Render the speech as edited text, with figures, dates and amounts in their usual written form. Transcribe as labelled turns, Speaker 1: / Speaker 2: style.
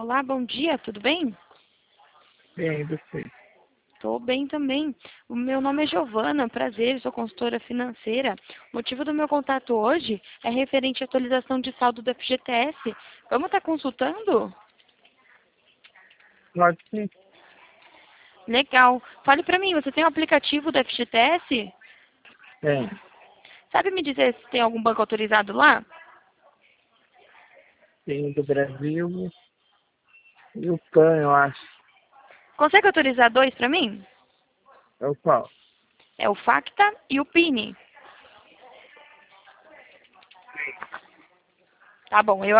Speaker 1: Olá, bom dia, tudo bem?
Speaker 2: Bem, você.
Speaker 1: Estou bem também. O meu nome é Giovana, prazer, sou consultora financeira. O motivo do meu contato hoje é referente à atualização de saldo do FGTS. Vamos estar consultando?
Speaker 2: Claro que sim.
Speaker 1: Legal. Fale para mim, você tem um aplicativo do FGTS?
Speaker 2: Tem.
Speaker 1: Sabe me dizer se tem algum banco autorizado lá?
Speaker 2: Tem o do Brasil e o PAN, eu acho.
Speaker 1: Consegue autorizar dois para mim?
Speaker 2: É o qual?
Speaker 1: É o Facta e o Pini. Tá bom, eu